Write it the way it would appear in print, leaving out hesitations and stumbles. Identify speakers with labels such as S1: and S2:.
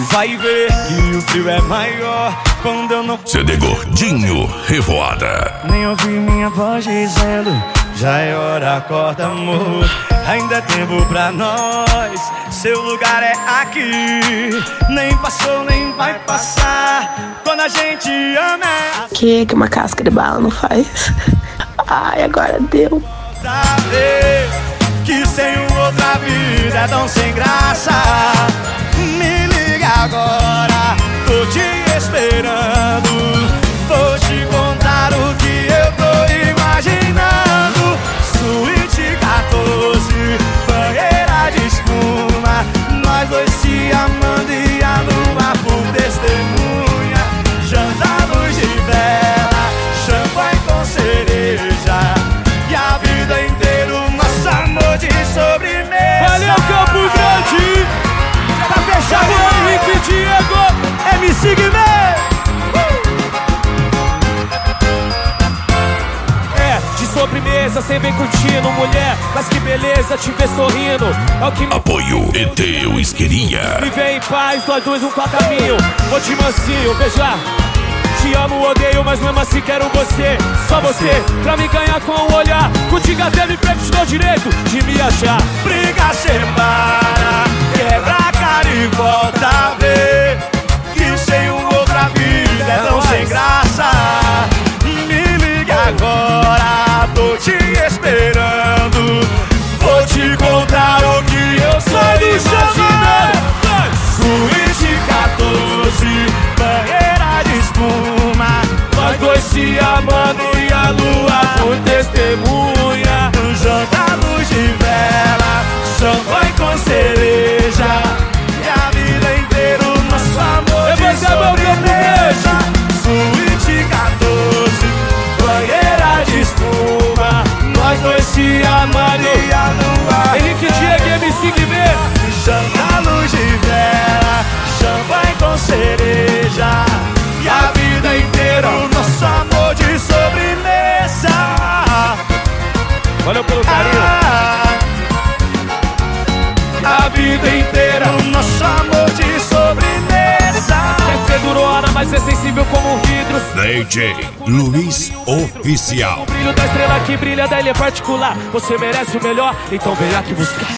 S1: vai ver que o frio é maior quando eu não
S2: CD Gordinho Revoada.
S1: nem ouvi minha voz dizendo já é hora, acorda amor. Ainda é tempo pra nós, seu lugar é aqui. Nem passou, nem vai passar. Quando a gente ama é
S3: Que uma casca de bala não faz. Ai, agora deu.
S1: saber que sem outra vida é tão sem graça. Me liga agora, tô te esperando. Vou te contar o que eu tô imaginando. Suíte 14, banheira de espuma, nós dois se amando e a lua por testemunha. Janta luz de vela, champanhe com cereja, e a vida inteira o nosso amor de sobremesa.
S4: Valeu, Campo Grande!
S1: Pra fechar
S4: Alô, Henrique Diego!
S1: MC Guimê!
S4: De sobremesa, sem bem curtindo, mulher. Mas que beleza te ver sorrindo. É o que me
S2: Apoio ET o Isqueirinha.
S4: viver em paz, nós dois um caminho. Vou de mansinho, veja. Te amo, odeio, mas mesmo assim quero você. Só você, pra me ganhar com o olhar. Contigo até me pego, te dou direito de me achar.
S1: Briga, separa, quebra a cara e volta a ver que sem outra vida é tão sem graça. Me liga agora, tô te esperando. Vou te contar o que eu sou imaginando. Suíte 14, banheira de espuma,
S4: Nós dois se amando e a lua por testemunha.
S1: janta luz de vela, champanhe com cereja, e a vida inteira o nosso amor de
S4: Levanta a mão,
S1: sobremesa. Suíte 14, banheira de espuma,
S4: Nós dois se amando.
S1: e a lua
S4: Henrique Diego e MC Guimê.
S1: janta luz de vela, champanhe com cereja, e a vida inteira o nosso amor de sobremesa.
S4: Valeu pelo carinho.
S1: A vida inteira o nosso amor de sobremesa.
S4: Quer ser durona, mas é sensível como um vidro.
S2: DJ Luiz Oficial.
S4: O brilho da estrela que brilha, da ilha particular. Você merece o melhor, então vem aqui buscar.